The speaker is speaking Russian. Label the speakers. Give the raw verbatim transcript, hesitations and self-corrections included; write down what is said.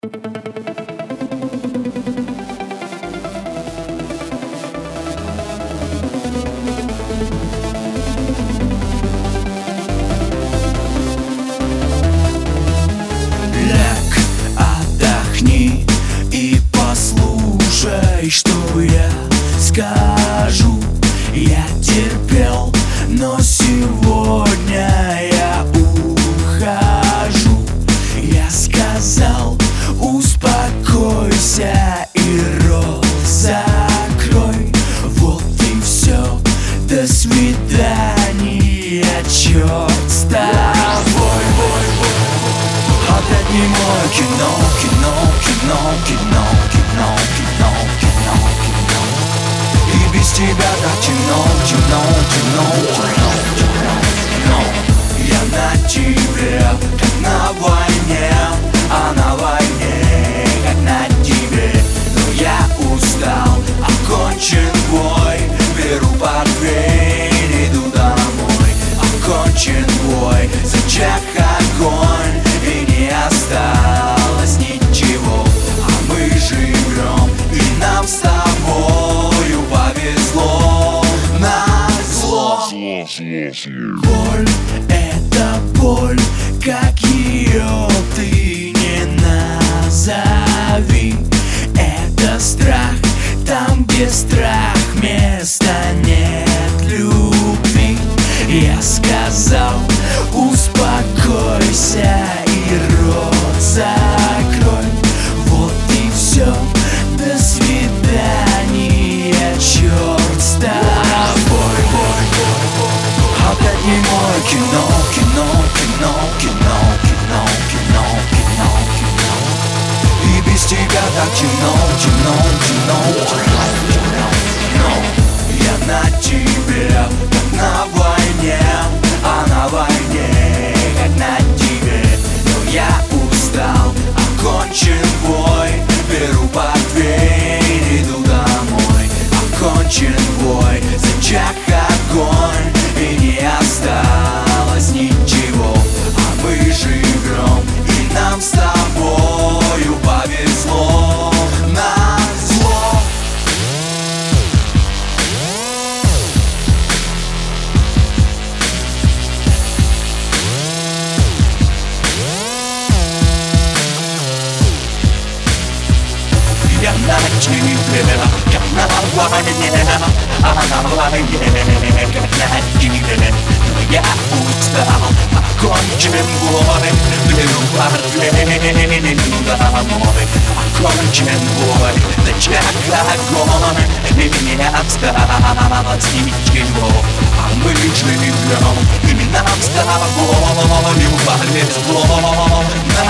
Speaker 1: Ляг, отдохни и послушай, что я скажу. Я терпел, но сегодня я ухожу. Я сказал, успокойся и рот закрой. Вот и все, до свидания, черт с тобой. Опять не мой кино, кино, кино, кино, кино, кино, кино, кино. И без тебя так темно, темно, темно, темно, темно, темно. Я на тебе, как на войне, а на войне, как на тебе. Но я устал, окончен бой. Беру портфель, иду домой. Окончен бой, зачах огонь. И не осталось ничего, а мы живем, и нам с тобою повезло. Назло. Боль — это боль, как ее ты не назови. Это страх, там, где страх, места нет любви. Я сказал, успокойся и рот закрой. Вот и все, до свидания, черт с тобой. Опять не мой кино, кино, кино, кино, кино, кино, кино, кино. И без тебя так темно, темно, темно, темно, темно, темно. Я на тебе, как на войне, а на войне, как на тебе. Но я устал, окончен бой. Беру портфель, иду домой. Окончен бой, зачах огонь. И не осталось ничего, а мы живем, и нам с тобою повезло. Назло. Я на тебе, как на войне, а на войне, как на тебе. Но я устал, окончен бой. Беру портфель, иду домой. Окончен бой, зачах огонь. И не осталось ничего, а мы живем, и нам с тобою повезло.